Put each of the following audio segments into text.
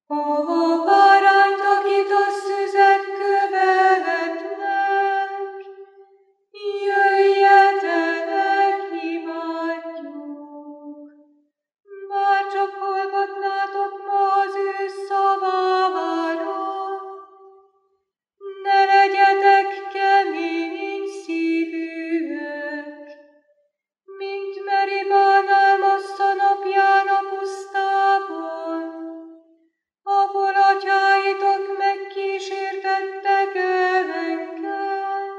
A bárányt, akit a szüzek követnek, jöjjetek, imádjuk. Bárcsak hallgatnátok ma az ő szavára, ne legyetek kemény szívűek, mint Meribán álmodta napján a pusztában, ahol atyáitok megkísértettek el engem,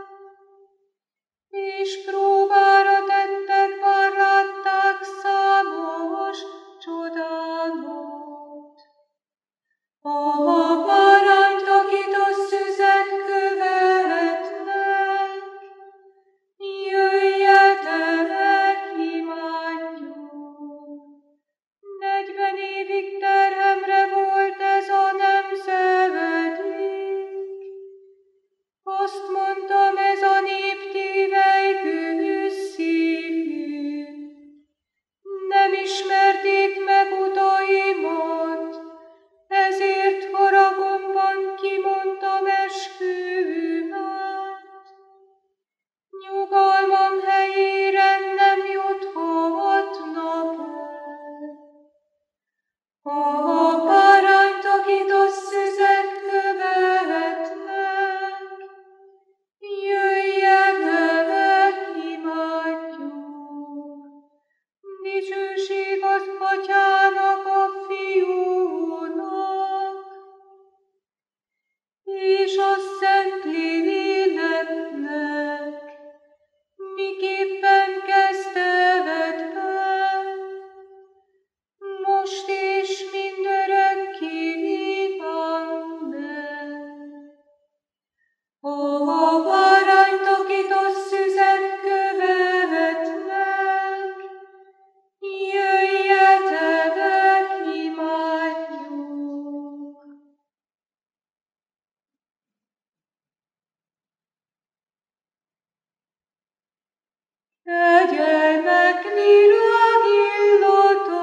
és próbára tettek, bár látták számos csodámat. A bárányt, akit a szüzek követnek, jöjjetek, imádjuk. 40 évig terhemre volt ez a nemzedék. Azt mondtam, ez a nép tévelygő szívű. Nem ismerték meg utaimat, ezért haragomban kimondtam esküvőmet. Nyugalmam helyére nem juthatnak el. A bárányt, akit a szüzek követnek, jöjjetek, imádjuk. Dicsőség az Atyának, a Fiúnak, és a Szentléleknek, miképpen kezdte vedve, most és mindörökké. Amen. A bárányt, akit a szüzek követnek, jöjjetek, imádjuk. Kegyelmek virágillata,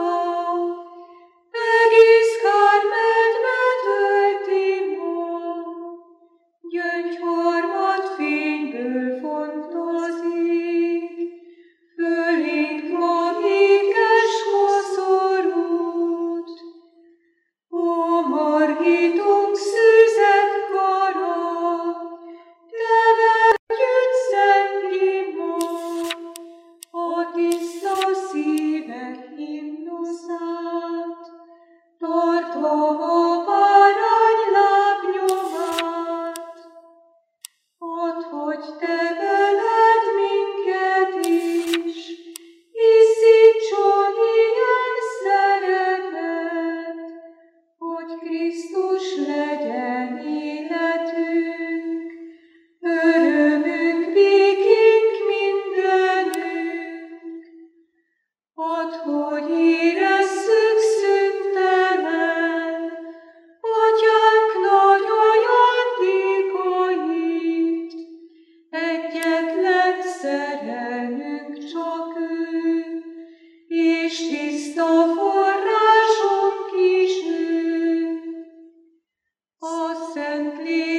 egész Kármelt betölti ma, gyöngyharmat fényből fontozik, fölénk ma ékes koszorút. Ó, margítunk szüzek kara, te vegyütt Szent ma, a tiszta szívek himnuszát, tartva a bárány lábnyomát. Add, hogy te veled minket is, izzítson ilyen szeretet, hogy Krisztus legyen életünk, örömünk, békénk mindenünk. Add, hogy érezzük szüntelen Atyánk nagy ajándékait, egyetlen szerelmünk csak ő, és tiszta forrásunk is ő. A Szentlélek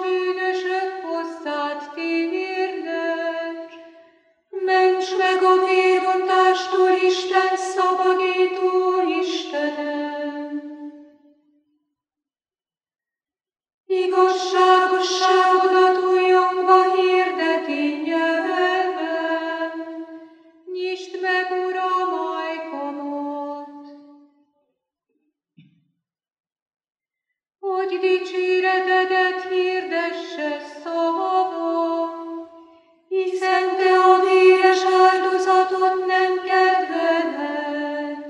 bűnösök hozzád térnek. Ments meg a vérontástól, Isten szabadító Istenem! Igazságosságodat újjongva hirdeti nyelvem, nyisd meg, Uram, ajkamat, hogy dicséretedet hirdesse szavam, hiszen te a véres áldozatot nem kedveled.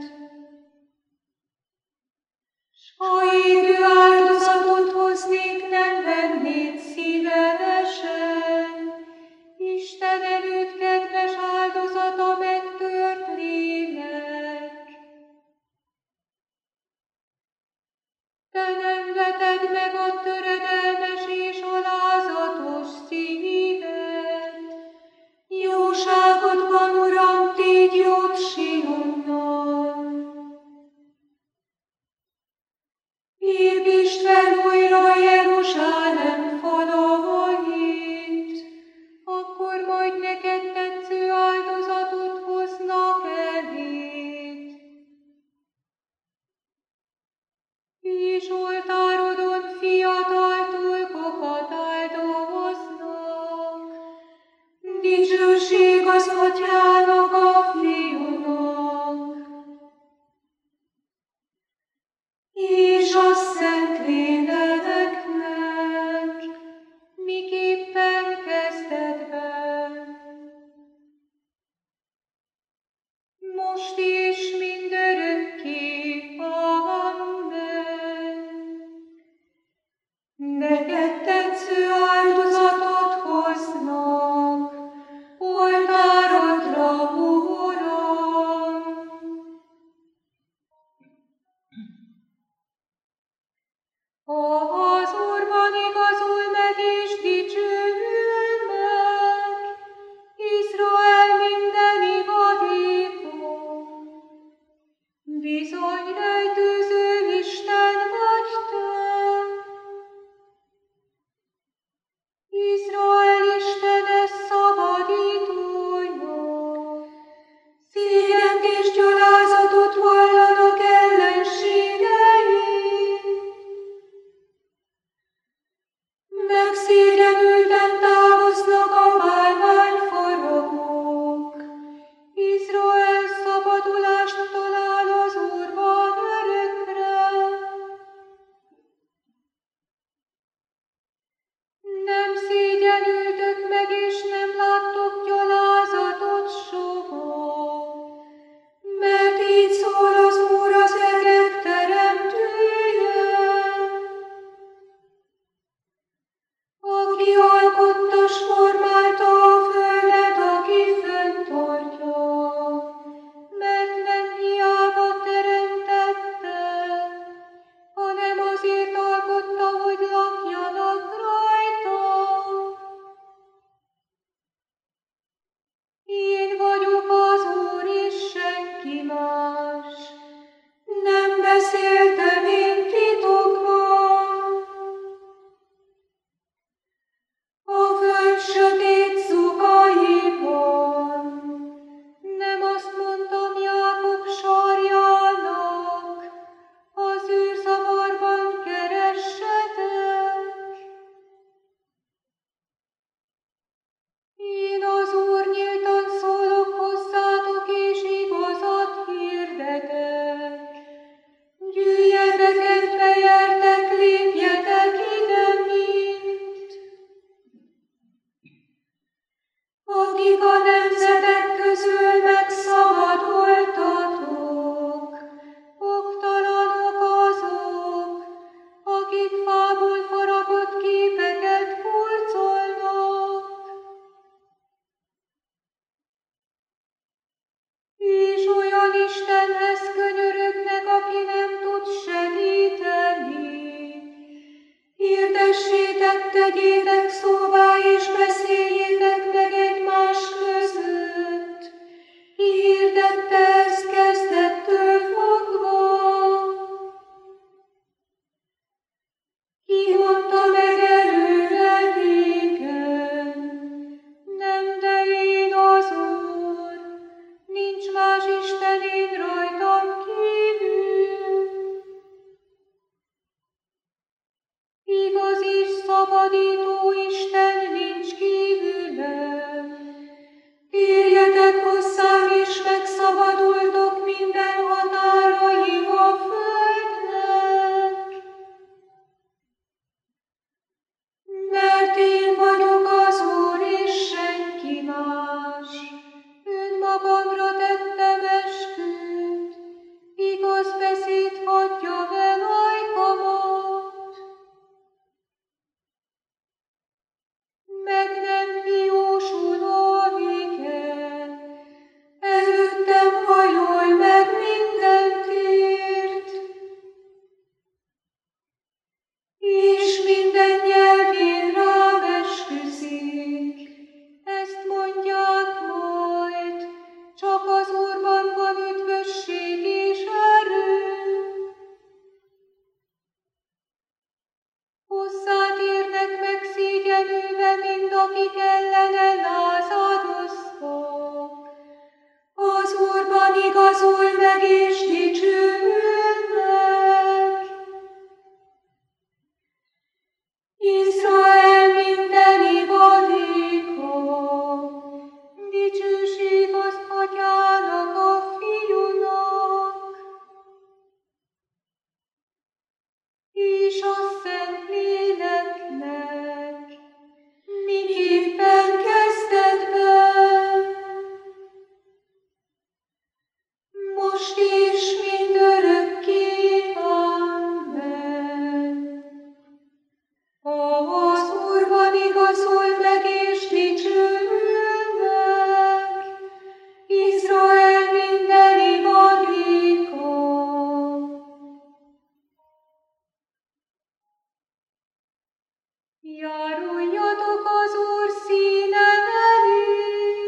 S ha égő áldozatot hoznék, nem vennéd szívesen. Isten előtt kedves áldozat a megtört lélek. Te nem veted meg a töredelmes és alázatos szívet. Jóságodban, Uram, tégy jót Sionnal. Építsd fel újra Jeruzsálem falait, akkor majd neked tetsző áldozatot hoznak eléd. És oltárodon fiatal tulkokat áldoznak, dicsőség az Atyának, a Fiúnak és a Szentléleknek, miképpen kezdetben, most és mindörökké. Amen. Neked tetsző áldozatot hoznak oltárodra, Uram. Az Úrban igazul meg és dicsőül meg, Izrael minden vadító. Bizony rejtőző Isten vagy te. Izrael Istene szabadítója. Szégyent és gyalázatot vallanak ellenségei. Megszégyenülten távoznak a bálványfaragók. Izrael szabadulást talál az Úrban örökre. Nem szégyenültök meg, és nem láttok gyalázatot soha. Mert így szól az Úr, az egek teremtője, aki alkotta s formálta a földet, aki fönntartja, mert nem hiába teremtette, hanem azért alkotta, hogy lakjanak rajta. Én vagyok az Úr, és senki más. Nem beszéltem én titokban. A föld sötét szukaiban. Nem azt mondtam Jákob sarjának, az űrzavarban keressetek. Én az Úr nyíltan szólok hozzátok, és igazat hirdetek. Gyűjjetek egybe, gyertek, lépjetek ide mind, akik a nemzetek közül megszabadultatok. Oktalanok azok, akik fából faragott képeket hurcolnak, és olyan Istenhez könyörögnek, aki nem tud segíteni. Hirdessétek, tegyétek szóvá, és beszéljétek meg egymás között. Ki hirdette ezt kezdettől fogva? Ki mondta meg előre szabadító Isten nincs kívülem. Térjetek hozzám, és megszabadultok minden határai a földnek. Mert én vagyok az Úr, és senki más. Önmagamra tettem esküt, igaz beszéd hagyja el ajkamat. Meg nem hiúsul a vége, előttem hajol meg minden tért, és minden nyelvén rám esküszik. Ezt mondják majd, csak az Úrban van üdvösség és erő. Hozzátérnek megszégyenülve mind, akik ellene lázadoztak. Az Úrban igazul meg és dicsőülnek. Izrael mindeni vadéka, dicsőség az Atyának, a Fiúnak, és a Szentléleknek, miképpen kezdetben, most és mindörökké. Amen. Az Úrban igazul meg és dicsőülnek, Izrael mindeni vadéka. Járuljatok az Úr színe elé,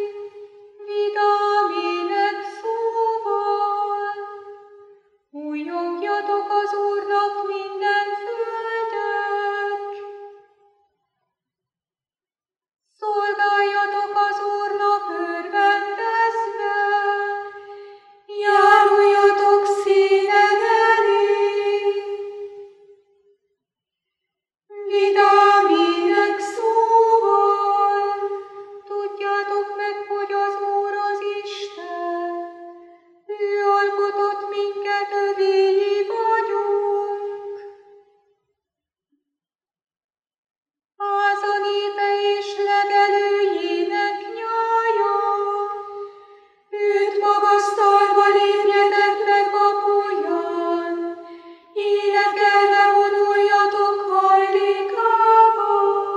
vidám énekszóval. Újjongjatok az Úrnak minden földek. Szolgáljatok az Úrnak örvendezve, járuljatok színe elé. Vidám énekszóval, tudjátok meg, hogy az Úr az Isten. Ő alkotott minket, övéi vagyunk. Háza népe és legelőjének nyája. Őt magasztalva lépjetek meg kapuján, énekelve vonuljatok hajlékába.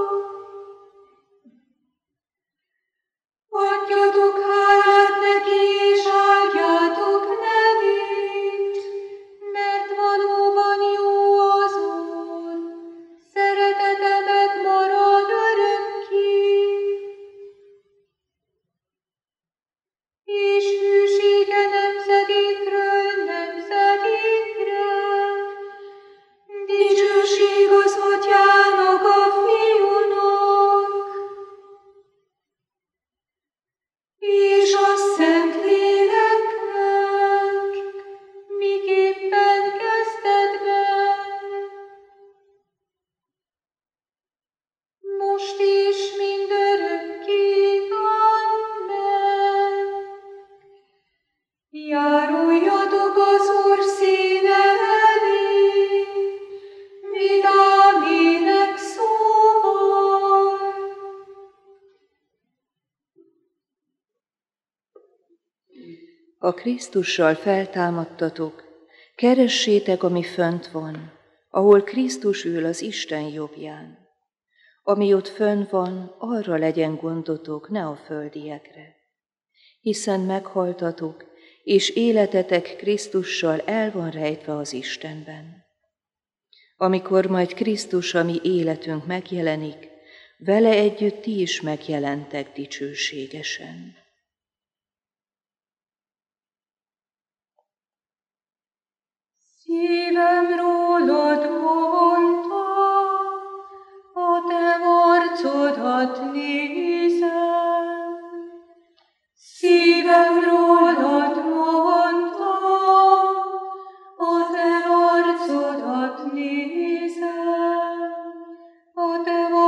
Adjatok hálát neki, és áldjátok nevét, mert valóban jó az Úr, szeretete megmarad örökké, és hűsége nemzedékről nemzedékre. Dicsőség az Atyának, a Fiúnak, és a Szentléleknek, miképpen kezdetben, most és mindörökké. Amen. Járuljatok az Úr színe elé, vidám énekszóval. A Krisztussal feltámadtatok, keressétek, ami fönt van, ahol Krisztus ül az Isten jobbján. Ami ott fönn van, arra legyen gondotok, ne a földiekre. Hiszen meghaltatok, és életetek Krisztussal el van rejtve az Istenben. Amikor majd Krisztus, a mi életünk megjelenik, vele együtt ti is megjelentek dicsőségesen. Szívem rólad mondta, a te arcodat nézem. Szívem rólad mondta, a te arcodat nézem. A te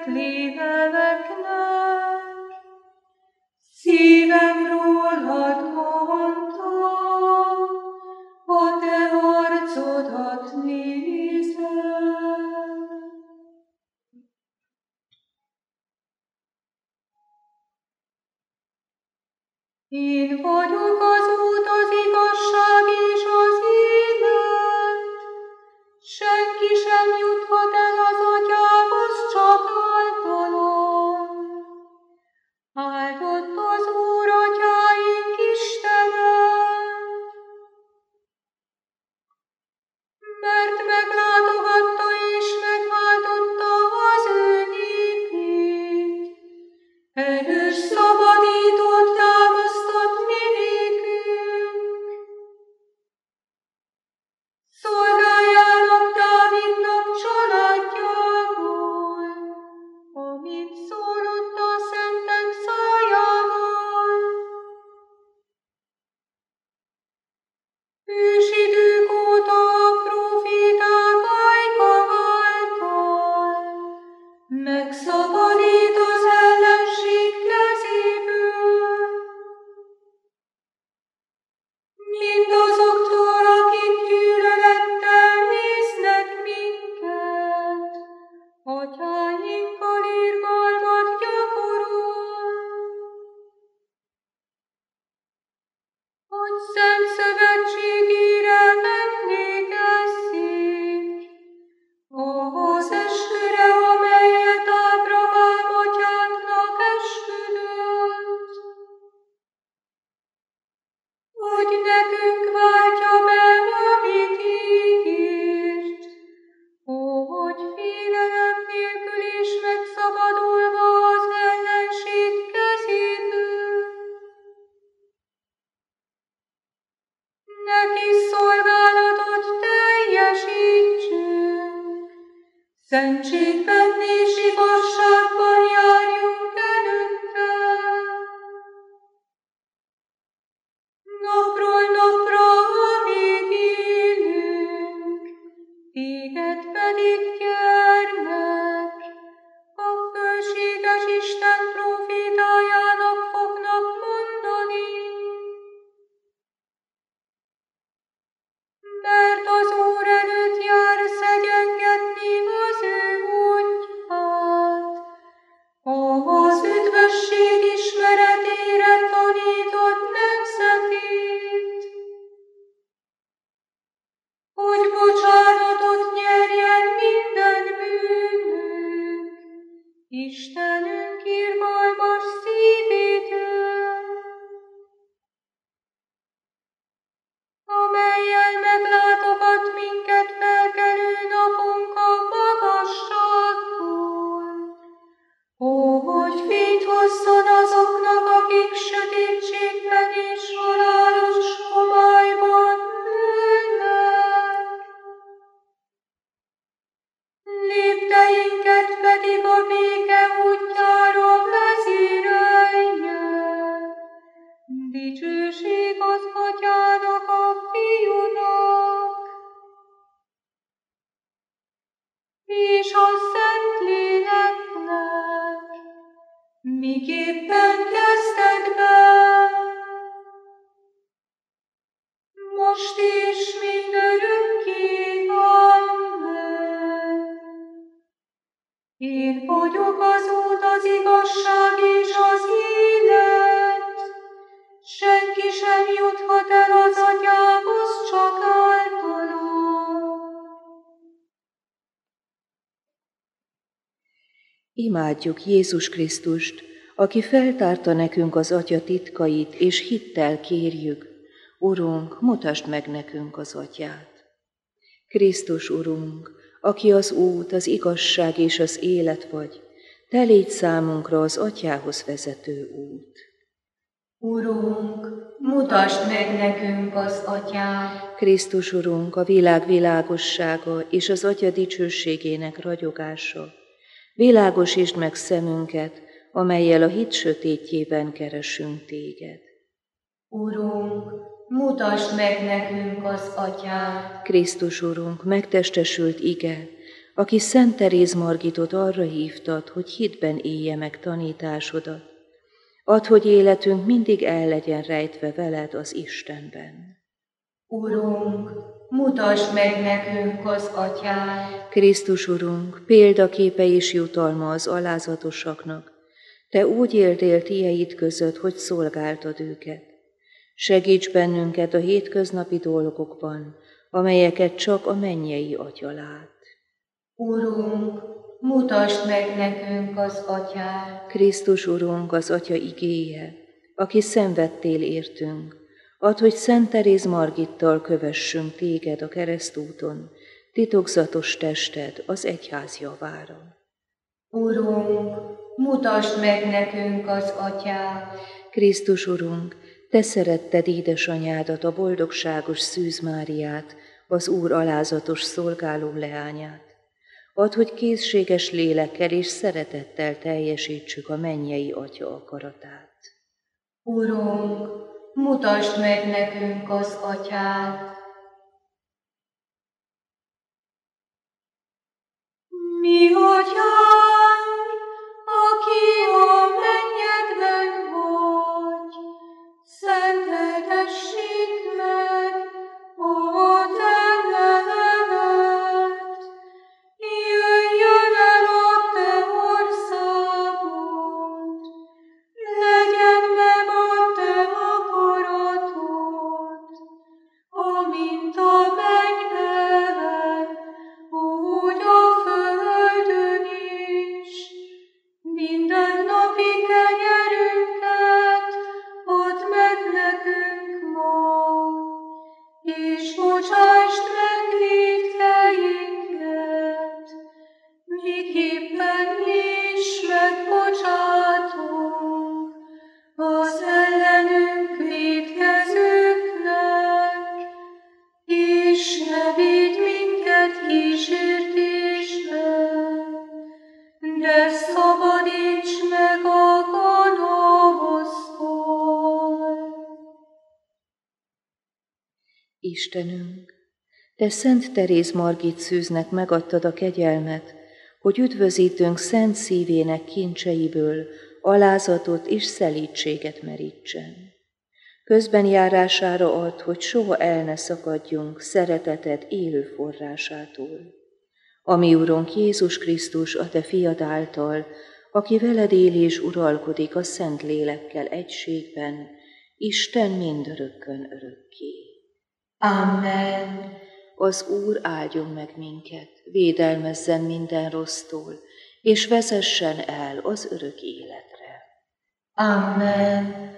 léleknek. Szívem rólad mondta, a te arcodat nézem. Én vagyok az út, az igazság és az élet. Senki sem juthat el az Atyához, csak általam. Áldott az Úr, Atyáink Istene, mert meglátogatta és megváltotta az ő népét. Erős szabadítót támasztott mi nékünk. Szolgáljának Dávidnak családjából, amit szólott a szentek szájával. Ősidők óta a próféták ajka által megszabadít az ellenség kezéből. Mindazoktól, akik gyűlölettel néznek minket, atyáinkkal irgalmat gyakorol. Hogy szent szövetségére emlékezzék, ahhoz esküre, amelyet Ábrahám atyánknak esküdött, hogy nekünk váltja be, amit ígért, hogy félelem nélkül is megszabadulva az ellenség kezéből. Neki szolgálatot teljesítsünk, szentségben és igazságban járjunk előtte. Napról napra, amíg élünk, téged pedig, gyermek, a fölséges Isten prófétájának fognak mondani. Mert az Úr előtt jár szegyengetni az ő útját, az üdvösség ismeretére tanított nemzetét, hogy bocsánatot nyerjen minden bűnünk, Istenünk irgalmas szívétől, amellyel meglátogat minket felkelő napunk a magasságból, hogy fényt hozzon azoknak, akik sötétségben és halálos homályban ülnek. Lépteinket pedig a béke útjára vezérelje. Dicsőség az Atyának, a Fiúnak és a Szentléleknek, miképpen kezdetben, most és mindörökké. Amen. Én vagyok az út, az igazság és az élet. Senki sem juthat el az Atyához, csak általam. Imádjuk Jézus Krisztust, aki feltárta nekünk az Atya titkait, és hittel kérjük: Urunk, mutasd meg nekünk az Atyát. Krisztus Urunk, aki az út, az igazság és az élet vagy, te légy számunkra az Atyához vezető út. Urunk, mutasd meg nekünk az Atyát. Krisztus Urunk, a világ világossága és az Atya dicsőségének ragyogása, világosítsd meg szemünket, amellyel a hit sötétjében keresünk téged. Urunk, mutasd meg nekünk az Atyát. Krisztus Urunk, megtestesült ige, aki Szent Teréz Margitot arra hívtad, hogy hitben élje meg tanításodat, add, hogy életünk mindig el legyen rejtve veled az Istenben. Urunk, mutasd meg nekünk az Atyát. Krisztus Urunk, példaképe és jutalma az alázatosaknak, Te úgy éltél tieid között, hogy szolgáltad őket. Segíts bennünket a hétköznapi dolgokban, amelyeket csak a mennyei Atya lát. Urunk, mutasd meg nekünk az Atyát. Krisztus Urunk, az Atya igéje, aki szenvedtél értünk, add, hogy Szent Teréz Margittal kövessünk téged a keresztúton, titokzatos tested az egyház javára. Urunk, mutasd meg nekünk az Atyát. Krisztus Urunk, Te szeretted édesanyádat, a boldogságos Szűz Máriát, az Úr alázatos szolgáló leányát. Add, hogy készséges lélekkel és szeretettel teljesítsük a mennyei Atya akaratát. Urunk, mutasd meg nekünk az Atyát. Mi Atyánk, aki a mennyekben vagy, szenteltessék meg a te neved. Jöjjön el a te országod, legyen meg a te akaratod, amint a mennyben, úgy a földön is. Mindennapi kenyerünket add meg nekünk ma, és bocsásd meg vétkeinket, miképpen mi is megbocsátunk az ellenünk vétkezőknek, és ne védj minket kísértésbe, de szabadíts meg a gonosztól. Istenünk, Te Szent Teréz Margit Szűznek megadtad a kegyelmet, hogy üdvözítőnk szent szívének kincseiből alázatot és szelídséget merítsen. Közben járására add, hogy soha el ne szakadjunk szereteted élő forrásától. Ami Urunk Jézus Krisztus, a Te fiad által, aki veled él és uralkodik a Szent Lélekkel egységben, Isten mindörökkön örökké. Amen. Az Úr áldjon meg minket, védelmezzen minden rossztól, és vezessen el az örök életre. Amen.